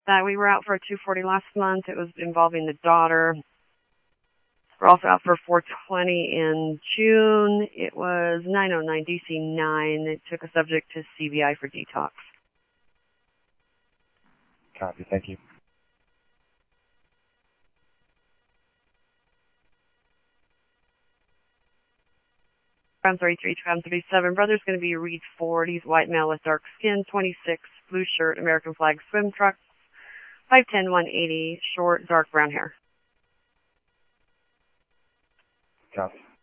that. We were out for a 240 last month. It was involving the daughter. We're also out for 420 in June. It was 909 DC9. It took a subject to CBI for detox. Copy. Thank you. Tram 33, Tram 37. Brother's going to be Reed Ford. He's white male with dark skin, 26, blue shirt, American flag swim trunks, 5'10", 180, short, dark brown hair. Copy.